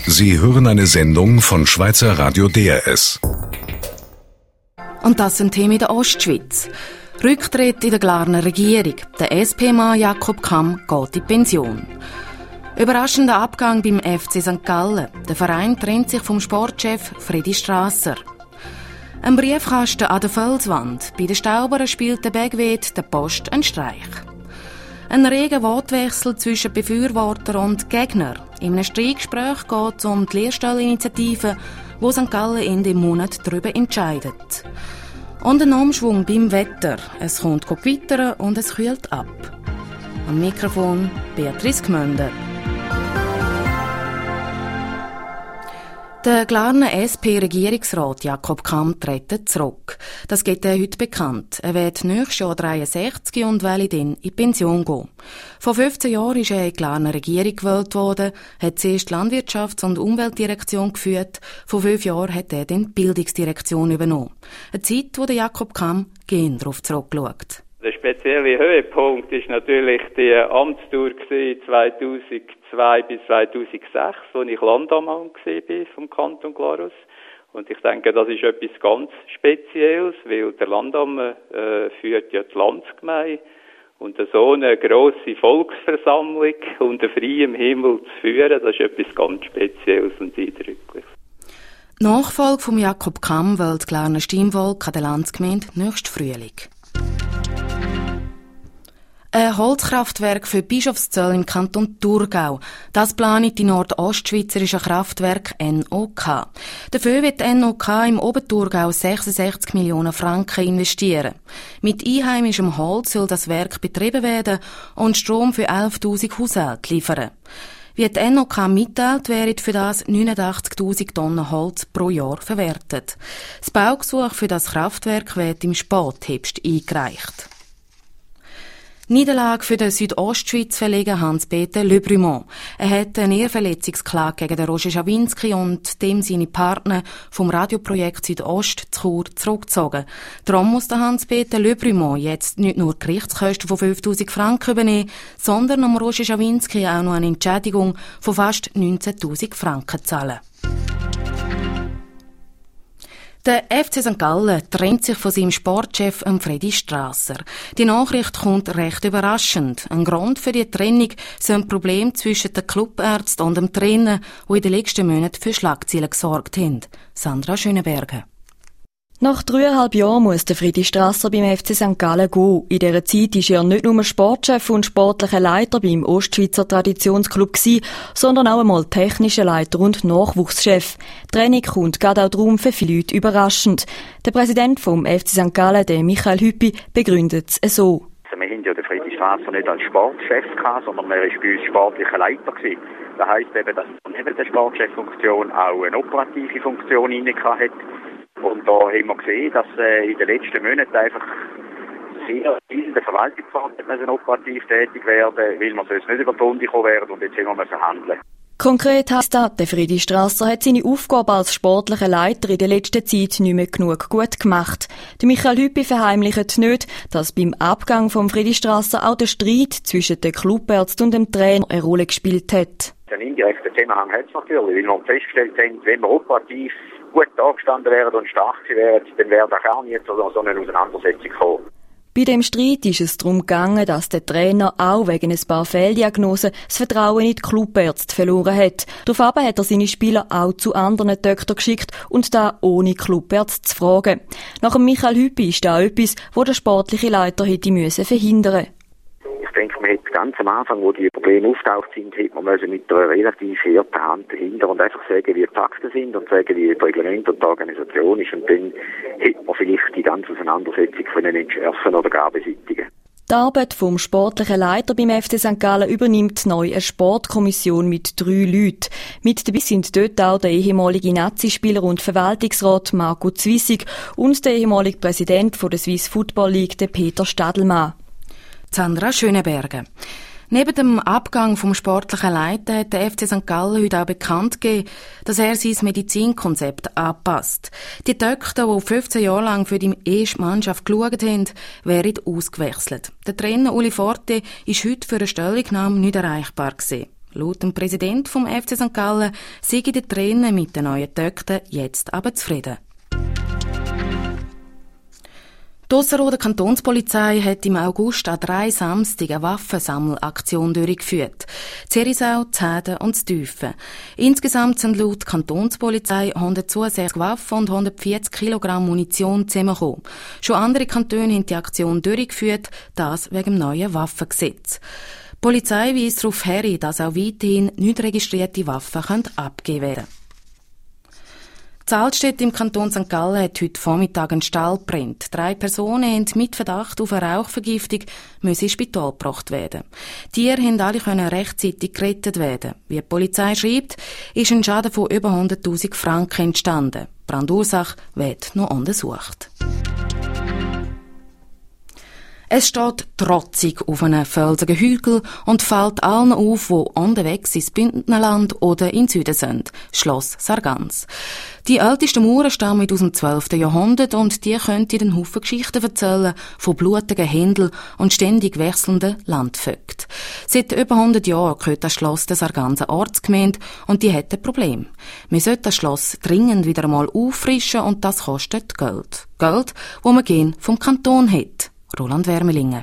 Sie hören eine Sendung von Schweizer Radio DRS. Und das sind Themen in der Ostschweiz. Rücktritt in der Glarner Regierung. Der SP-Mann Jakob Kamm geht in Pension. Überraschender Abgang beim FC St. Gallen. Der Verein trennt sich vom Sportchef Fredi Strasser. Ein Briefkasten an der Felswand. Bei den Staubern spielt der Bergwed der Post einen Streich. Ein reger Wortwechsel zwischen Befürworter und Gegner. In einem Streitgespräch geht es um die Lehrstellinitiative, wo St. Gallen Ende Monat darüber entscheidet. Und ein Umschwung beim Wetter. Es kommt gewittern und es kühlt ab. Am Mikrofon Beatrice Gmünder. Der Glarner SP-Regierungsrat Jakob Kamm tritt zurück. Das gibt er heute bekannt. Er wird nächstes Jahr 63 und will dann in Pension gehen. Vor 15 Jahren ist er in die Glarner Regierung gewählt worden, hat zuerst die Landwirtschafts- und Umweltdirektion geführt. Vor 5 Jahren hat er dann die Bildungsdirektion übernommen. Eine Zeit, wo der Jakob Kamm gerne darauf zurückschaut. Der spezielle Höhepunkt ist natürlich die Amtstour 2002 bis 2006, wo ich Landammann war vom Kanton Glarus. Und ich denke, das ist etwas ganz Spezielles, weil der Landammann führt ja die Landsgemeinde. Und so eine grosse Volksversammlung unter freiem Himmel zu führen, das ist etwas ganz Spezielles und Eindrückliches. Die Nachfolge von Jakob Kamm will die Glarner Stimmvolk an der Landsgemeinde nächsten Frühling. Ein Holzkraftwerk für Bischofszell im Kanton Thurgau. Das plant die nordostschweizerische Kraftwerk NOK. Dafür wird die NOK im Oberthurgau 66 Millionen Franken investieren. Mit einheimischem Holz soll das Werk betrieben werden und Strom für 11.000 Haushalte liefern. Wie die NOK mitteilt, werden für das 89.000 Tonnen Holz pro Jahr verwertet. Das Baugesuch für das Kraftwerk wird im Spätherbst eingereicht. Niederlage für den Südostschweiz-Verleger Hans-Peter Le Brumont. Er hat eine Ehrverletzungsklage gegen den Roger Schawinski und dem seine Partner vom Radioprojekt Südost zu Chur zurückgezogen. Darum muss der Hans-Peter Le Brumont jetzt nicht nur Gerichtskosten von 5.000 Franken übernehmen, sondern am Roger Schawinski auch noch eine Entschädigung von fast 19.000 Franken zahlen. Der FC St. Gallen trennt sich von seinem Sportchef Fredi Strasser. Die Nachricht kommt recht überraschend. Ein Grund für die Trennung sind Probleme zwischen den Clubärzten und dem Trainer, die in den letzten Monaten für Schlagzeilen gesorgt haben. Sandra Schöneberger. Nach 3,5 Jahren muss der Fredi Strasser beim FC St. Gallen gehen. In dieser Zeit war er nicht nur Sportchef und sportlicher Leiter beim Ostschweizer Traditionsclub gewesen, sondern auch einmal technischer Leiter und Nachwuchschef. Die Trennung kommt gerade auch darum für viele Leute überraschend. Der Präsident vom FC St. Gallen, der Michael Hüppi, begründet es so. Wir haben ja den Fredi Strasser nicht als Sportchef gehabt, sondern er war bei uns sportlicher Leiter gewesen. Das heisst eben, dass er neben der Sportcheffunktion auch eine operative Funktion inne hat. Und da haben wir gesehen, dass in den letzten Monaten einfach sehr viel in der Verwaltungsverantwortung operativ tätig werden, weil wir sonst nicht über die Runde kommen werden und jetzt haben wir handeln. Konkret heisst das, der Fredi Strasser hat seine Aufgabe als sportlicher Leiter in der letzten Zeit nicht mehr genug gut gemacht. Der Michael Hüppi verheimlicht nicht, dass beim Abgang von Fredi Strasser auch der Streit zwischen den Clubärzten und dem Trainer eine Rolle gespielt hat. Einen indirekten Zusammenhang hat es natürlich, weil wir festgestellt haben, wenn wir operativ gut angestanden wären und stark wären, dann wäre da gar nicht so eine Auseinandersetzung gekommen. Bei dem Streit ist es darum gegangen, dass der Trainer auch wegen ein paar Fehldiagnosen das Vertrauen in die Clubärzte verloren hat. Daraufhin hat er seine Spieler auch zu anderen Töchtern geschickt und da ohne Clubärzte zu fragen. Nach dem Michael Hüppi ist da etwas, wo der sportliche Leiter hätte verhindern müssen. Ich denke, man hätte ganz am Anfang, wo die Probleme auftaucht sind, hätte man mit einer relativ harten Hand dahinter und einfach sagen, wie die Fakten sind und sagen, wie das Reglement und die Organisation ist. Und dann hätte man vielleicht die ganze Auseinandersetzung können entschärfen oder gar beseitigen. Die Arbeit vom sportlichen Leiter beim FC St. Gallen übernimmt neu eine Sportkommission mit 3 Leuten. Mit dabei sind dort auch der ehemalige Nazi-Spieler und Verwaltungsrat Marco Zwissig und der ehemalige Präsident der Swiss Football League, der Peter Stadelmann. Sandra Schöneberger. Neben dem Abgang vom sportlichen Leiter hat der FC St. Gallen heute auch bekannt gegeben, dass er sein Medizinkonzept anpasst. Die Töchter, die 15 Jahre lang für die erste Mannschaft geschaut haben, werden ausgewechselt. Der Trainer Uli Forte ist heute für eine Stellungnahme nicht erreichbar gewesen. Laut dem Präsidenten vom FC St. Gallen sei der Trainer mit den neuen Töchtern jetzt aber zufrieden. Die Ausserrhoder Kantonspolizei hat im August an 3 Samstagen eine Waffensammelaktion durchgeführt. Zerisau, Zäden und Stüfen. Insgesamt sind laut Kantonspolizei 162 Waffen und 140 Kilogramm Munition zusammengekommen. Schon andere Kantone haben die Aktion durchgeführt, das wegen dem neuen Waffengesetz. Die Polizei weist darauf hin, dass auch weiterhin nicht registrierte Waffen abgegeben werden können. Die Altstädt im Kanton St. Gallen hat heute Vormittag einen Stall gebrannt. 3 Personen haben mit Verdacht auf eine Rauchvergiftung ins Spital gebracht werden. Die Tiere haben alle rechtzeitig gerettet werden. Wie die Polizei schreibt, ist ein Schaden von über 100.000 Franken entstanden. Die Brandursache wird noch untersucht. Es steht trotzig auf einem felsigen Hügel und fällt allen auf, die unterwegs ins Bündnerland oder in Süden sind. Schloss Sargans. Die ältesten Mauern stammen aus dem 12. Jahrhundert und die können den Haufen Geschichten erzählen von blutigen Händeln und ständig wechselnden Landvögten. Seit über 100 Jahren gehört das Schloss der Sarganser Ortsgemeinde und die hat ein Problem. Man sollte das Schloss dringend wieder einmal auffrischen und das kostet Geld. Geld, das man gern vom Kanton hat. Roland Wermelingen.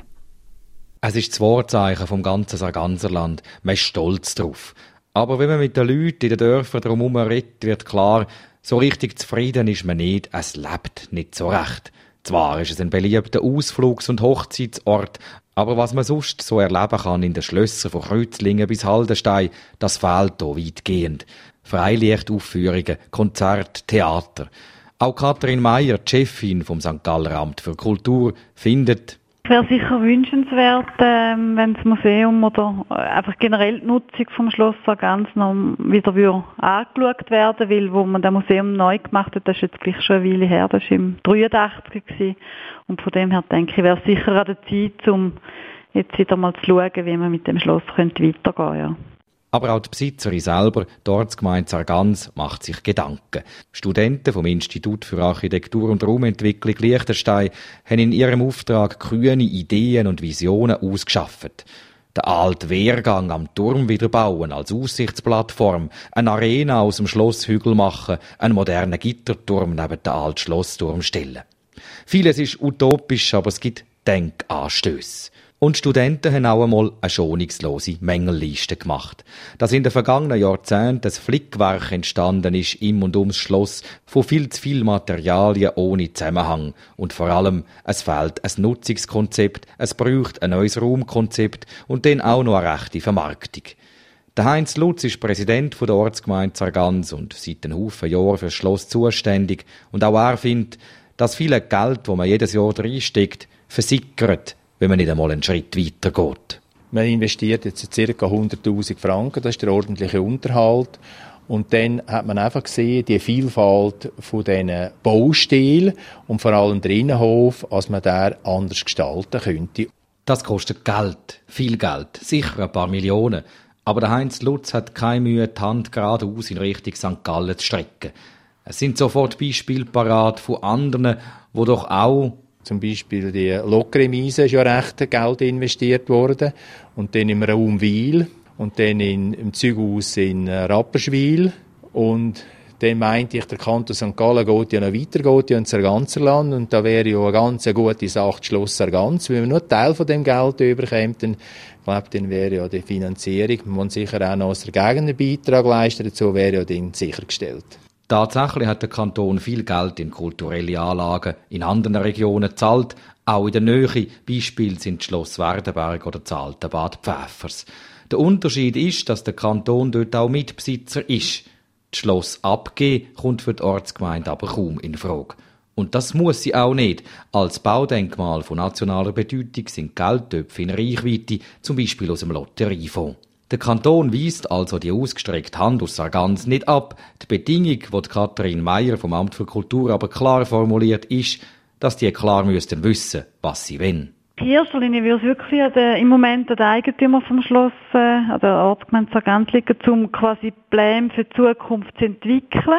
Es ist das Wahrzeichen vom ganzen Sarganserland. Man ist stolz drauf. Aber wenn man mit den Leuten in den Dörfern drumherum redet, wird klar, so richtig zufrieden ist man nicht. Es lebt nicht so recht. Zwar ist es ein beliebter Ausflugs- und Hochzeitsort, aber was man sonst so erleben kann in den Schlössern von Kreuzlingen bis Haldenstein, das fehlt hier weitgehend. Freilichtaufführungen, Konzerte, Theater. Auch Katrin Meier, die Chefin vom St. Galler Amt für Kultur, findet, es wäre sicher wünschenswert, wenn das Museum oder einfach generell die Nutzung vom Schloss Sargans noch wieder angeschaut werden, weil wo man das Museum neu gemacht hat, das ist jetzt gleich schon eine Weile her, das war im 83 gewesen. Und von dem her denke ich, wäre es sicher an der Zeit, um jetzt wieder mal zu schauen, wie man mit dem Schloss weitergehen könnte. Ja. Aber auch die Besitzerin selber, die Ortsgemeinde Sargans, macht sich Gedanken. Studenten vom Institut für Architektur und Raumentwicklung Liechtenstein haben in ihrem Auftrag grüne Ideen und Visionen ausgeschafft. Den alten Wehrgang am Turm wieder bauen als Aussichtsplattform, eine Arena aus dem Schlosshügel machen, einen modernen Gitterturm neben den alten Schlossturm stellen. Vieles ist utopisch, aber es gibt Denkanstöße. Und Studenten haben auch einmal eine schonungslose Mängelliste gemacht. Dass in den vergangenen Jahrzehnten das Flickwerk entstanden ist im und ums Schloss von viel zu viel Materialien ohne Zusammenhang. Und vor allem, es fehlt ein Nutzungskonzept, es braucht ein neues Raumkonzept und dann auch noch eine rechte Vermarktung. Der Heinz Lutz ist Präsident der Ortsgemeinde Sargans und seit einem Haufen Jahren für das Schloss zuständig. Und auch er findet, dass viel Geld, das man jedes Jahr reinsteckt, versickert, wenn man nicht einmal einen Schritt weiter geht. Man investiert jetzt ca. 100'000 Franken, das ist der ordentliche Unterhalt. Und dann hat man einfach gesehen, die Vielfalt von diesen Baustilen und vor allem der Innenhof, als man den anders gestalten könnte. Das kostet Geld, viel Geld, sicher ein paar Millionen. Aber der Heinz Lutz hat keine Mühe, die Hand geradeaus in Richtung St. Gallen zu strecken. Es sind sofort Beispiele parat von anderen, die doch auch zum Beispiel die Lokremise ist ja recht Geld investiert worden. Und dann im Raum Wil und dann im Züghaus in Rapperswil. Und dann meinte ich, der Kanton St. Gallen geht ja noch weiter, geht ja ins Sarganserland. Und da wäre ja eine ganz gute Sache, das Schloss Sargans. Wenn man nur einen Teil von dem Geld überkommt, dann, dann wäre ja die Finanzierung, man sicher auch noch aus der Gegend einen Beitrag leisten, dazu wäre ja dann sichergestellt. Tatsächlich hat der Kanton viel Geld in kulturelle Anlagen in anderen Regionen gezahlt, auch in der Nähe. Beispiel sind Schloss Werdenberg oder das alte Bad Pfäffers. Der Unterschied ist, dass der Kanton dort auch Mitbesitzer ist. Das Schloss abgeben kommt für die Ortsgemeinde aber kaum in Frage. Und das muss sie auch nicht. Als Baudenkmal von nationaler Bedeutung sind Geldtöpfe in Reichweite, zum Beispiel aus dem Lotteriefonds. Der Kanton weist also die ausgestreckte Hand aus Sargans nicht ab. Die Bedingung, die Katrin Meier vom Amt für Kultur aber klar formuliert, ist, dass die klar müssten wissen, was sie wollen. In erster Linie würde es wirklich im Moment an den Eigentümer vom Schloss, an der Ortsgemeinde Sargans liegen, um quasi Pläne für die Zukunft zu entwickeln.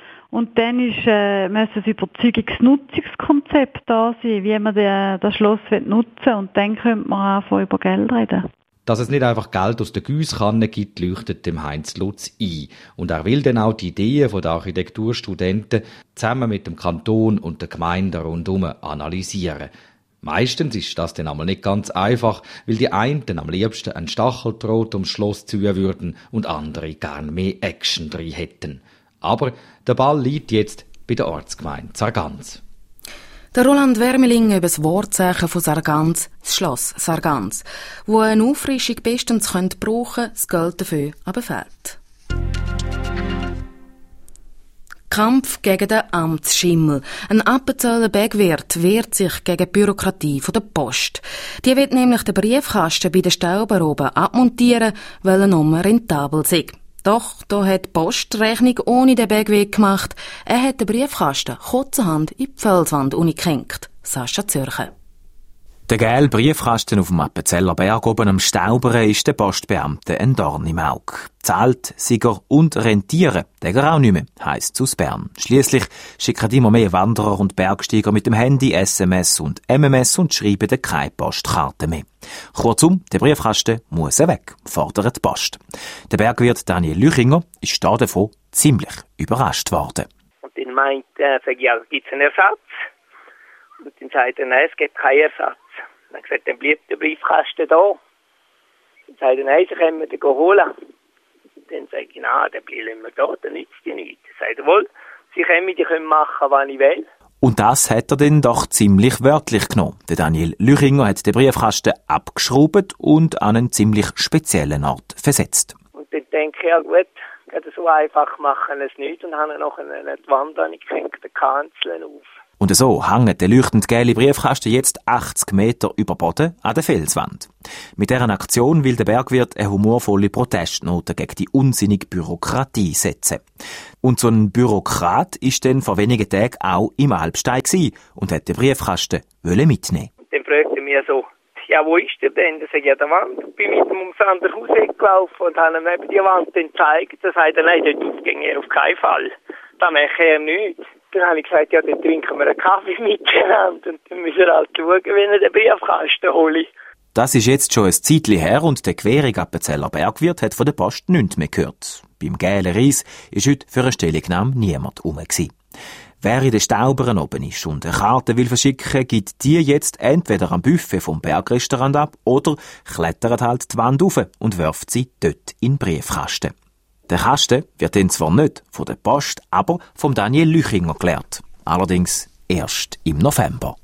Und dann muss ein Überzeugungsnutzungskonzept da sein, wie man das Schloss nutzen will. Und dann könnte man anfangen, über Geld reden. Dass es nicht einfach Geld aus der Giesskanne gibt, leuchtet dem Heinz Lutz ein. Und er will dann auch die Ideen der Architekturstudenten zusammen mit dem Kanton und der Gemeinde rundherum analysieren. Meistens ist das dann einmal nicht ganz einfach, weil die einen am liebsten einen Stacheldraht ums Schloss ziehen würden und andere gern mehr Action drin hätten. Aber der Ball liegt jetzt bei der Ortsgemeinde Sargans. Der Roland Wermeling über das Wortzeichen von Sargans, das Schloss Sargans, wo eine Auffrischung bestens brauchen könnte, das Geld dafür aber fehlt. Kampf gegen den Amtsschimmel. Ein Appenzeller Bergwirt wehrt sich gegen die Bürokratie der Post. Die will nämlich den Briefkasten bei den Staubern oben abmontieren, weil er nur rentabel sei. Doch, da hat die Post die Rechnung ohne den Bergweg gemacht. Er hat den Briefkasten kurzerhand in die Felswand gehängt. Sascha Zürcher. Der gelbe Briefkasten auf dem Appenzeller Berg oben am Staubern ist der Postbeamte ein Dorn im Auge. Zahlt, Sieger und rentieren, der auch nicht mehr, heisst es aus Bern. Schliesslich schicken immer mehr Wanderer und Bergsteiger mit dem Handy SMS und MMS und schreiben dann keine Postkarte mehr. Kurzum, der Briefkasten muss weg, fordert die Post. Der Bergwirt Daniel Lüchinger ist davon ziemlich überrascht worden. Und dann meint er, ja, gibt's einen Ersatz? Und dann sagt er, nein, es gibt keinen Ersatz. Dann gesagt, dann bleibt der Briefkasten da. Dann sagt er, nein, sie können den holen. Dann sage ich, nein, der bleibt immer da, der nützt die nichts. Dann sagt er, wohl, sie können machen, was ich will. Und das hat er dann doch ziemlich wörtlich genommen. Der Daniel Lüchinger hat den Briefkasten abgeschraubt und an einen ziemlich speziellen Ort versetzt. Und dann denke ich, ja gut, so einfach machen es nicht. Und haben noch eine Wand angehängt, eine Kanzel auf. Und so hängt der leuchtend gelbe Briefkasten jetzt 80 Meter über Boden an der Felswand. Mit dieser Aktion will der Bergwirt eine humorvolle Protestnote gegen die unsinnige Bürokratie setzen. Und so ein Bürokrat ist dann vor wenigen Tagen auch im Alpstein gewesen und hat den Briefkasten mitnehmen. Dann fragt er mich so, ja, wo ist der denn? Dann sage ich, ja, der Wand. Ich bin mit ihm ums andere Haus gelaufen und habe ihm eben die Wand gezeigt. Dann sagt er, nein, dort ging er auf keinen Fall. Da mache er nichts. Dann habe ich gesagt, ja, dann trinken wir einen Kaffee miteinander und dann müssen wir halt schauen, wenn er den Briefkasten hole. Das ist jetzt schon ein Zeitchen her und der quere Appenzeller Bergwirt hat von der Post nichts mehr gehört. Beim gelben Reis ist heute für eine Stellungnahme niemand rum gewesen. Wer in den Staubern oben ist und eine Karte will verschicken, gibt die jetzt entweder am Buffet vom Bergrestaurant ab oder klettert halt die Wand rauf und wirft sie dort in den Briefkasten. Der Kasten wird dann zwar nicht von der Post, aber vom Daniel Lüchinger geleert. Allerdings erst im November.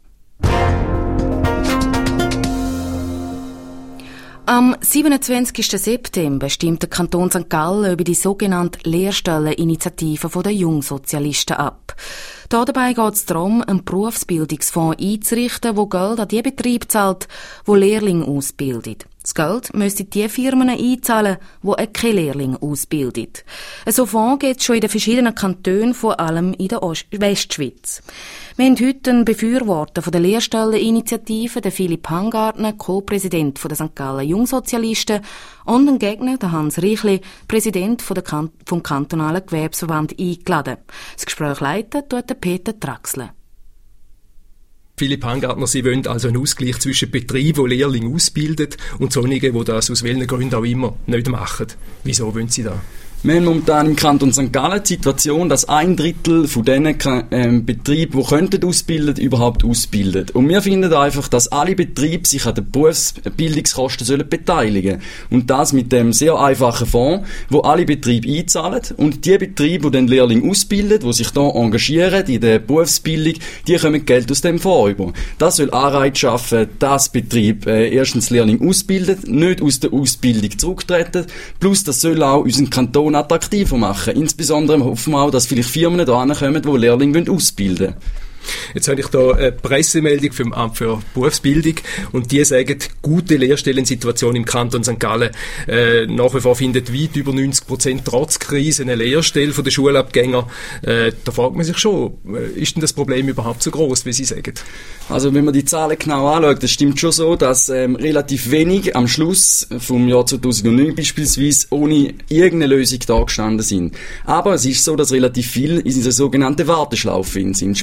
Am 27. September stimmt der Kanton St. Gallen über die sogenannte Lehrstelleninitiative der Jungsozialisten ab. Dabei geht es darum, einen Berufsbildungsfonds einzurichten, der Geld an die Betriebe zahlt, die Lehrlinge ausbildet. Das Geld müssten die Firmen einzahlen, die keinen Lehrling ausbilden. So Fonds gibt es schon in den verschiedenen Kantonen, vor allem in der Westschweiz. Wir haben heute einen Befürworter von der Lehrstelleninitiative, den Philipp Hangartner, Co-Präsident der St. Gallen Jungsozialisten, und einen Gegner, den Hans Reichli, Präsident vom kantonalen Gewerbsverband, eingeladen. Das Gespräch leitet tut Peter Traxler. Philipp Hangartner, Sie wollen also einen Ausgleich zwischen Betrieben, die Lehrlinge ausbilden, und solchen, die das aus welchen Gründen auch immer nicht machen. Wieso wollen Sie das? Wir haben momentan im Kanton St. Gallen die Situation, dass 1/3 von diesen Betrieben, die könnten ausbilden, überhaupt ausbilden. Und wir finden einfach, dass alle Betriebe sich an den Berufsbildungskosten sollen beteiligen. Und das mit dem sehr einfachen Fonds, wo alle Betriebe einzahlen. Und die Betriebe, die den Lehrling ausbilden, die sich da engagieren in der Berufsbildung, die kommen Geld aus dem Fonds über. Das soll Anreiz schaffen, dass Betrieb erstens Lehrling ausbilden, nicht aus der Ausbildung zurücktreten. Plus, das soll auch unseren Kanton attraktiver machen. Insbesondere hoffen wir auch, dass vielleicht Firmen da hinkommen, die Lehrlinge ausbilden wollen. Jetzt habe ich da eine Pressemeldung vom Amt für Berufsbildung und die sagen, gute Lehrstellensituation im Kanton St. Gallen. Nach wie vor findet weit über 90% trotz Krise eine Lehrstelle von den Schulabgängern. Da fragt man sich schon, ist denn das Problem überhaupt so groß, wie Sie sagen? Also wenn man die Zahlen genau anschaut, das stimmt schon so, dass relativ wenig am Schluss vom Jahr 2009 beispielsweise ohne irgendeine Lösung da gestanden sind. Aber es ist so, dass relativ viel in dieser sogenannten Warteschlaufe sind. Sprich, sie machen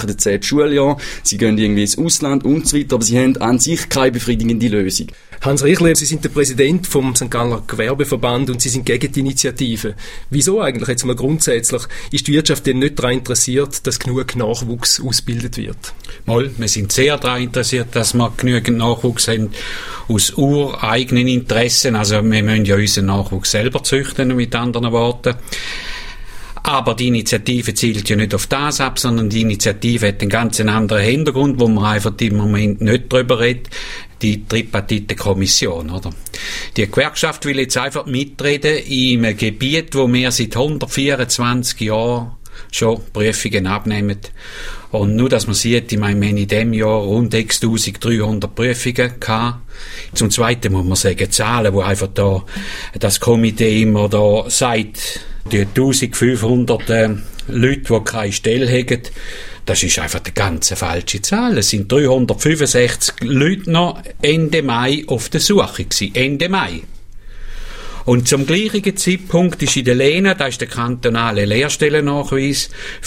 machen jetzt 10 Schuljahr, sie gehen irgendwie ins Ausland und so weiter, aber sie haben an sich keine befriedigende Lösung. Hans Riechler, Sie sind der Präsident vom St. Galler Gewerbeverband und Sie sind gegen die Initiative. Wieso eigentlich, jetzt mal grundsätzlich, ist die Wirtschaft denn nicht daran interessiert, dass genug Nachwuchs ausgebildet wird? Mal, wir sind sehr daran interessiert, dass wir genügend Nachwuchs haben aus ureigenen Interessen. Also wir müssen ja unseren Nachwuchs selber züchten, mit anderen Worten. Aber die Initiative zielt ja nicht auf das ab, sondern die Initiative hat einen ganz anderen Hintergrund, wo man einfach im Moment nicht drüber redet. Die Tripartite-Kommission, oder? Die Gewerkschaft will jetzt einfach mitreden in einem Gebiet, wo wir seit 124 Jahren schon Prüfungen abnehmen. Und nur, dass man sieht, ich meine, wir haben in diesem Jahr rund 6'300 Prüfungen gehabt. Zum Zweiten muss man sagen, Zahlen, wo einfach da das Komitee immer da sagt, die 1500 Leute, die keine Stelle haben, das ist einfach eine ganz falsche Zahl. Es sind 365 Leute noch Ende Mai auf der Suche gewesen. Ende Mai. Und zum gleichen Zeitpunkt ist in der Lena, da ist der kantonale Lehrstellennachweis,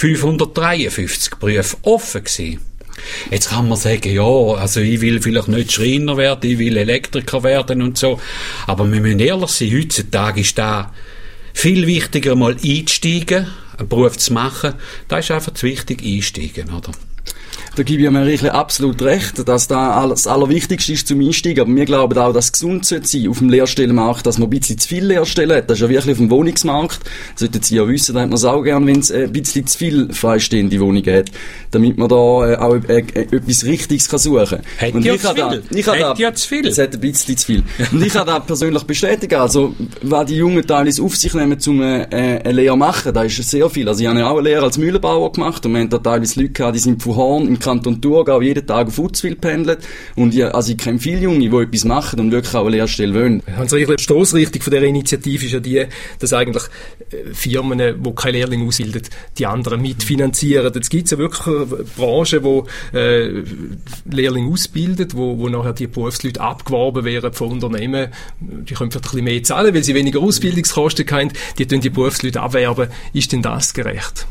553 Berufe offen gewesen. Jetzt kann man sagen, ja, also ich will vielleicht nicht Schreiner werden, ich will Elektriker werden und so. Aber wir müssen ehrlich sein, heutzutage ist da viel wichtiger, mal einzusteigen, einen Beruf zu machen. Da ist einfach zu wichtig, einsteigen, oder? Da gebe ich mir wirklich absolut recht, dass da das Allerwichtigste ist zum Einstieg. Aber wir glauben auch, dass es gesund sein sollte auf dem Lehrstellenmarkt, dass man ein bisschen zu viele Lehrstellen hat. Das ist ja wirklich auf dem Wohnungsmarkt. Das sollten Sie ja wissen, da hat man es auch gern, wenn es ein bisschen zu viele freistehende Wohnungen hat, damit man da auch etwas Richtiges kann suchen kann. Hat ja zu viel. Es hat ein bisschen zu viel. Und ich kann das persönlich bestätigen. Also, was die Jungen teilweise auf sich nehmen, um eine Lehre machen, da ist sehr viel. Also, ich habe ja auch eine Lehre als Mühlenbauer gemacht und wir haben da teilweise Leute gehabt, die sind von Horn im Kanton Thurgau jeden Tag auf Uzwil pendelt. Und ich kenne viele Junge, die etwas machen und wirklich auch eine Lehrstelle wollen. Hans Riechler, die Stossrichtung von dieser Initiative ist ja die, dass eigentlich Firmen, die keine Lehrlinge ausbilden, die anderen mitfinanzieren. Jetzt gibt es ja wirklich Branchen, die Lehrlinge ausbilden, wo nachher die Berufsleute abgeworben werden von Unternehmen. Die können vielleicht ein bisschen mehr zahlen, weil sie weniger Ausbildungskosten haben. Die tun die Berufsleute abwerben. Ist denn das gerecht?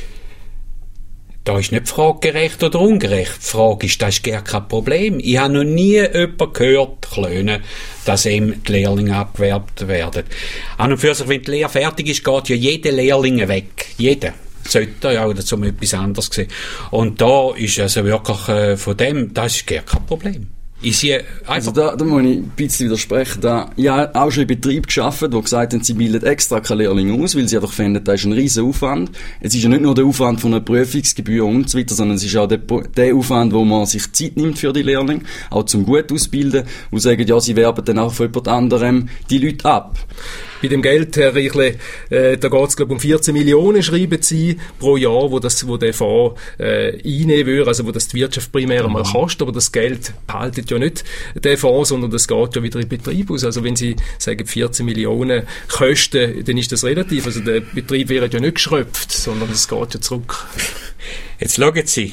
Da ist nicht die Frage gerecht oder ungerecht. Die Frage ist, das ist gar kein Problem. Ich habe noch nie jemanden gehört, dass eben die Lehrlinge abgewerbt werden. An und für sich, wenn die Lehre fertig ist, geht ja jeder Lehrling weg. Jeder. Sollte ja oder zum etwas anderes sehen. Und da ist also wirklich von dem, das ist gar kein Problem. Also da muss ich ein bisschen widersprechen. Ich habe auch schon in Betrieb gearbeitet, die gesagt haben, sie bilden extra keine Lehrlinge aus, weil sie einfach finden, das ist ein riesen Aufwand. Es ist ja nicht nur der Aufwand von einer Prüfungsgebühr und so weiter, sondern es ist auch der Aufwand, wo man sich Zeit nimmt für die Lehrlinge, auch zum gut ausbilden, und sagen, ja, sie werben dann auch von jemand anderem die Leute ab. Bei dem Geld, Herr Riechler, da geht es, glaube ich, um 14 Millionen, schreiben Sie, pro Jahr, wo der Fonds einnehmen würde, also wo das die Wirtschaft primär einmal kostet, aber das Geld behaltet ja nicht den Fonds, sondern das geht ja wieder in den Betrieb aus. Also wenn Sie sagen 14 Millionen Kosten, dann ist das relativ. Also der Betrieb wäre ja nicht geschröpft, sondern es geht ja zurück. Jetzt schauen Sie,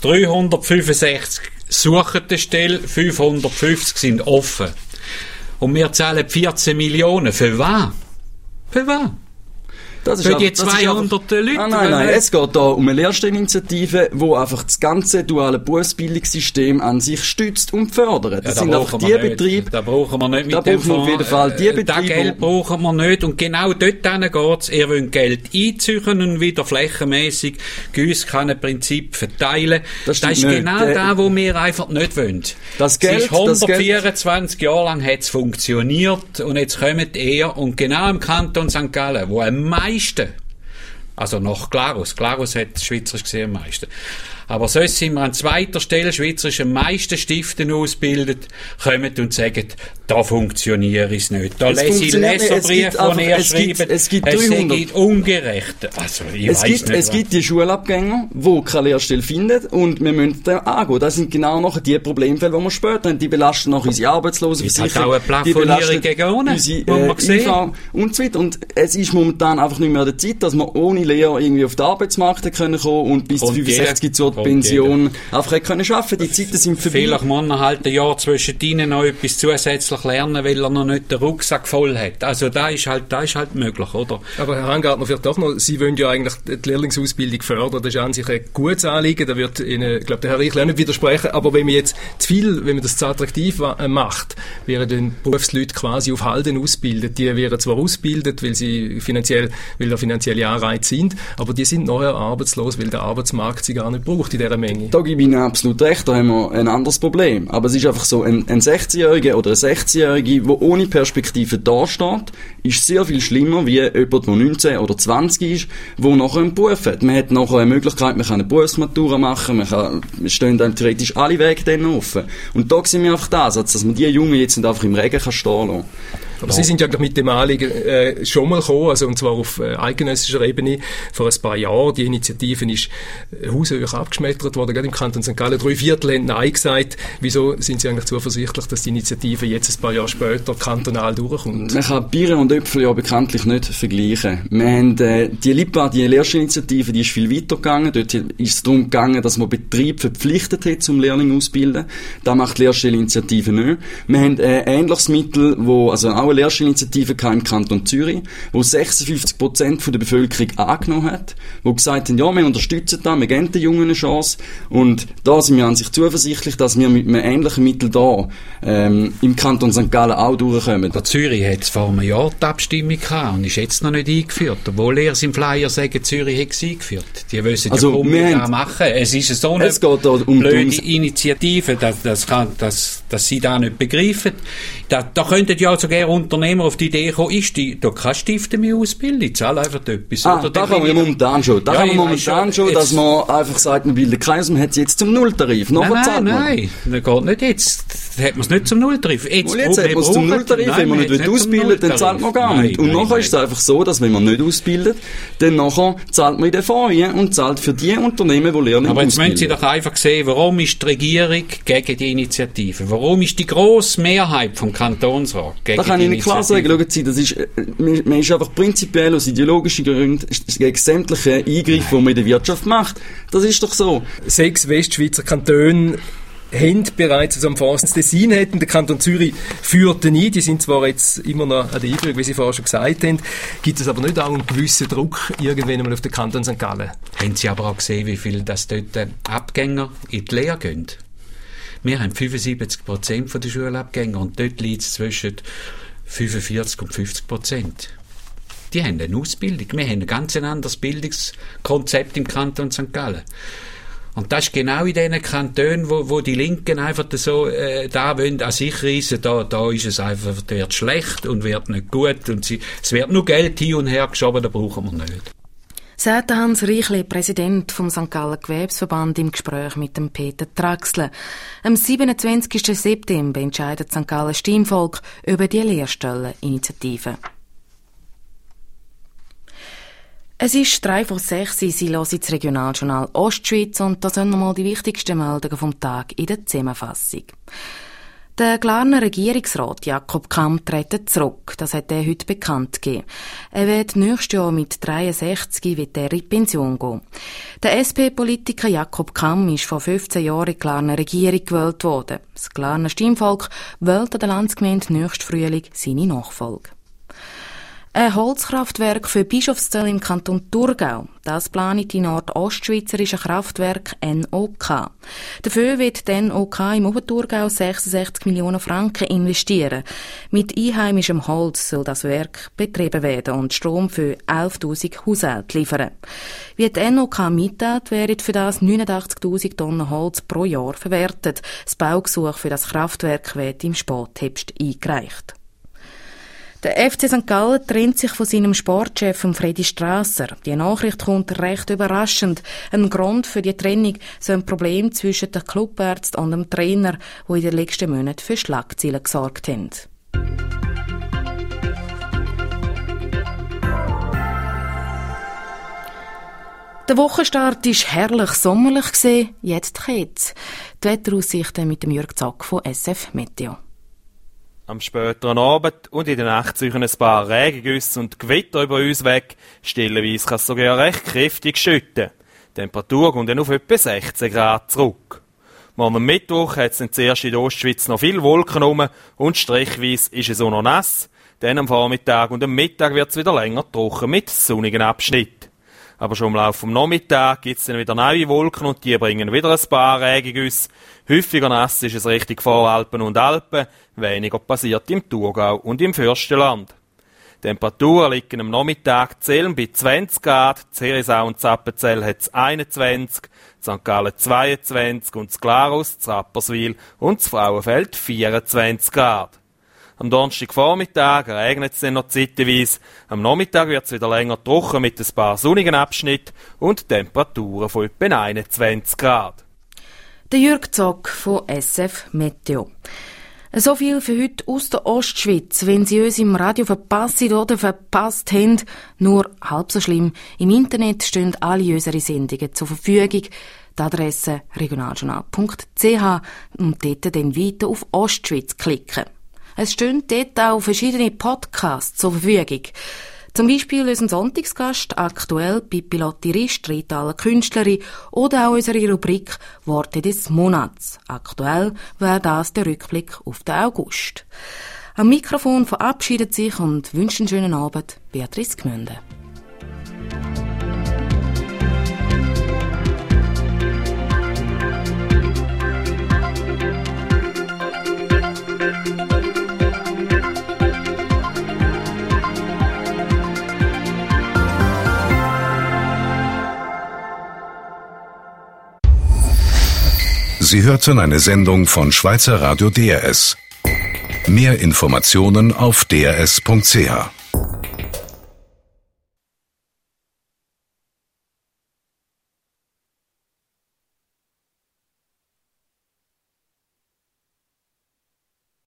365 suchen die Stelle, 550 sind offen. Und wir zahlen 14 Millionen. Für was? Für was? Für die 200 Leute? Nein. Es geht da um eine Lehrstelleninitiative, die einfach das ganze duale Berufsbildungssystem an sich stützt und fördert. Das sind einfach die Betriebe. Da brauchen wir nicht mit dem Fonds. Auf jeden Fall die Betriebe. Das Geld brauchen wir nicht. Und genau dort geht's. Ihr wollt Geld einziehen und wieder flächenmässig Giesskannenprinzip verteilen. Das ist genau das, was wir einfach nicht wollen. Das Geld, ist 124 Jahre lang hat's funktioniert und jetzt kommt ihr und genau im Kanton St. Gallen, wo am meisten, also nach Glarus hat schweizerisch gesehen am meisten, aber sonst sind wir an zweiter Stelle, schweizerisch am meisten Stiften ausbildet, kommen und sagen, da funktioniert es nicht. Da lese ich Leserbriefe, die ihr schreibt, es gibt ungerecht. Also, es gibt die Schulabgänger, die keine Lehrstelle finden, und wir müssen da angehen. Das sind genau noch die Problemfälle, die wir später haben. Die belasten noch unsere Arbeitslosenversicherung. Es hat auch eine Plafonierung gegen unsere und so weiter. Und es ist momentan einfach nicht mehr der Zeit, dass wir ohne Lehre irgendwie auf den Arbeitsmarkt kommen können und bis zu 65 zur Pension einfach arbeiten können. Die Zeiten sind vorbei. Vielleicht muss er halt ein Jahr zwischendrin noch etwas zusätzlich lernen, weil er noch nicht den Rucksack voll hat. Also da ist halt möglich, oder? Aber Herr Hangartner, vielleicht doch noch, Sie wollen ja eigentlich die Lehrlingsausbildung fördern, das ist an sich ein gutes Anliegen, da wird Ihnen, ich glaube, der Herr Reichel auch nicht widersprechen, aber wenn man das zu attraktiv macht, wären dann Berufsleute quasi auf Halden ausbildet. Die wären zwar ausgebildet, weil da finanzielle Anreize sind, aber die sind nachher arbeitslos, weil der Arbeitsmarkt sie gar nicht braucht in dieser Menge. Da gebe ich Ihnen absolut recht, da haben wir ein anderes Problem. Aber es ist einfach so, ein 16-Jähriger oder eine 16-Jährige, der ohne Perspektive dasteht, ist sehr viel schlimmer wie jemand, der 19 oder 20 ist, der nachher einen Beruf hat. Man hat nachher eine Möglichkeit, man kann eine Berufsmatura machen, wir stehen dann theoretisch alle Wege dann offen. Und da sehen wir einfach das, dass man die Jungen jetzt nicht einfach im Regen stehen lassen kann. Aber Sie sind ja mit dem Anliegen schon mal gekommen, also und zwar auf eidgenössischer Ebene vor ein paar Jahren. Die Initiative ist haushoch abgeschmettert worden, gerade im Kanton St. Gallen. 3/4 haben Nein gesagt. Wieso sind Sie eigentlich zuversichtlich, dass die Initiative jetzt ein paar Jahre später kantonal durchkommt? Man kann Birnen und Äpfel ja bekanntlich nicht vergleichen. Wir haben die LIPA, die Lehrstuhlinitiative, die ist viel weiter gegangen. Dort ist es darum gegangen, dass man Betrieb verpflichtet hat, zum Lehrling auszubilden. Das macht die Lehrstuhlinitiative nicht. Wir haben ein ähnliches Mittel, also auch eine Lehrstuhlinitiative im Kanton Zürich, wo 56% der Bevölkerung angenommen hat, wo gesagt haben, ja, wir unterstützen das, wir geben den Jungen eine Chance. Und da sind wir an sich zuversichtlich, dass wir mit einem ähnlichen Mittel da im Kanton St. Gallen auch durchkommen. Der Zürich hat vor einem Jahr die Abstimmung gehabt und ist jetzt noch nicht eingeführt. Obwohl er im Flyer sagen, Zürich hat es eingeführt. Die wissen ja, warum wir das machen. Es ist so eine blöde Initiative, dass sie da nicht begreifen. Da könnten ja sogar Unternehmer auf die Idee kommen, da keine Stiften mehr ausbilden, ich zahle einfach etwas. Da kann man momentan schon. Dass man einfach sagt, man bildet keins, man hat es jetzt zum Nulltarif. Nein, das geht nicht jetzt. Das hat man es nicht zum Nulltarif. Jetzt hat man es zum Nulltarif, wenn man nicht ausbildet, dann zahlt man gar nicht. Und nachher ist es einfach so, dass wenn man nicht ausbildet, dann nachher zahlt man in den Fonds und zahlt für die Unternehmen, die lernen. Aber jetzt müssen Sie doch einfach sehen, warum ist die Regierung gegen die Initiative? Warum ist die grosse Mehrheit vom Kantonsrat gegen die Initiative? Klar sagen, schauen Sie, man ist einfach prinzipiell aus ideologischen Gründen gegen sämtliche Eingriffe, die man in der Wirtschaft macht. Das ist doch so. 6 Westschweizer Kantone haben bereits, also am Fonds Tessin hätten, der Kanton Zürich führt ein. Die sind zwar jetzt immer noch an der Einführung, wie Sie vorher schon gesagt haben, gibt es aber nicht auch einen gewissen Druck irgendwann einmal auf den Kanton St. Gallen. Haben Sie aber auch gesehen, wie viel das dort Abgänger in die Lehre gehen? Wir haben 75% der Schulabgänger und dort liegt es zwischen 45 und 50%. Die haben eine Ausbildung. Wir haben ein ganz anderes Bildungskonzept im Kanton St. Gallen. Und das ist genau in diesen Kantonen, wo die Linken einfach so da wollen, an sich reissen, da ist es einfach, wird schlecht und wird nicht gut und es wird nur Geld hin und her geschoben, das brauchen wir nicht. Sagt Hans Reichli, Präsident vom St. Gallen Gewerbsverband, im Gespräch mit dem Peter Traxler. Am 27. September entscheidet St. Gallen Stimmvolk über die Lehrstelleninitiative. Es ist 5:03, Sie hören das Regionaljournal Ostschweiz und da sind nochmal die wichtigsten Meldungen vom Tag in der Zusammenfassung. Der Glarner Regierungsrat Jakob Kamm tritt zurück. Das hat er heute bekannt gegeben. Er wird nächstes Jahr mit 63 in die Pension gehen. Der SP-Politiker Jakob Kamm ist vor 15 Jahren in die Glarner Regierung gewählt worden. Das Glarner Stimmvolk wählt an der Landsgemeinde nächsten Frühling seine Nachfolge. Ein Holzkraftwerk für Bischofszell im Kanton Thurgau. Das plant die nordostschweizerische Kraftwerk NOK. Dafür wird die NOK im Oberthurgau 66 Millionen Franken investieren. Mit einheimischem Holz soll das Werk betrieben werden und Strom für 11.000 Haushalte liefern. Wie die NOK mitteilt, werden für das 89.000 Tonnen Holz pro Jahr verwertet. Das Baugesuch für das Kraftwerk wird im Spätherbst eingereicht. Der FC St. Gallen trennt sich von seinem Sportchef Fredi Strasser. Die Nachricht kommt recht überraschend. Ein Grund für die Trennung sind Probleme zwischen den Clubärzten und dem Trainer, die in den letzten Monaten für Schlagzeilen gesorgt haben. Der Wochenstart war herrlich sommerlich, jetzt geht's. Die Wetteraussichten mit dem Jürg Zack von SF Meteo. Am späteren Abend und in der Nacht ziehen ein paar Regengüsse und Gewitter über uns weg. Stellenweise kann es sogar recht kräftig schütten. Die Temperatur kommt dann auf etwa 16 Grad zurück. Morgen am Mittwoch hat es dann zuerst in der Ostschweiz noch viele Wolken rum und strichweise ist es auch noch nass. Dann am Vormittag und am Mittag wird es wieder länger trocken mit sonnigen Abschnitten. Aber schon im Laufe des Nachmittags gibt es dann wieder neue Wolken und die bringen wieder ein paar Regengüsse. Häufiger nass ist es Richtung Voralpen und Alpen, weniger passiert im Thurgau und im Fürstenland. Die Temperaturen liegen am Nachmittag Zellen bei 20 Grad, Herisau und Zappenzell hat es 21, St. Gallen 22 und das Glarus, Rapperswil und das Frauenfeld 24 Grad. Am Donnerstagvormittag regnet es dann noch zeitweise. Am Nachmittag wird es wieder länger trocken mit ein paar sonnigen Abschnitten und Temperaturen von etwa 21 Grad. Der Jürg Zock von SF Meteo. So viel für heute aus der Ostschweiz. Wenn Sie uns im Radio verpassen oder verpasst haben, nur halb so schlimm. Im Internet stehen alle unsere Sendungen zur Verfügung. Die Adresse regionaljournal.ch und dort dann weiter auf Ostschweiz klicken. Es stehen dort auch verschiedene Podcasts zur Verfügung. Zum Beispiel unseren Sonntagsgast, aktuell Pippi Lotti Rist, Ritaler Künstlerin, oder auch unsere Rubrik Worte des Monats. Aktuell wäre das der Rückblick auf den August. Am Mikrofon verabschiedet sich und wünscht einen schönen Abend Beatrice Gmünde. Sie hörten eine Sendung von Schweizer Radio DRS. Mehr Informationen auf drs.ch.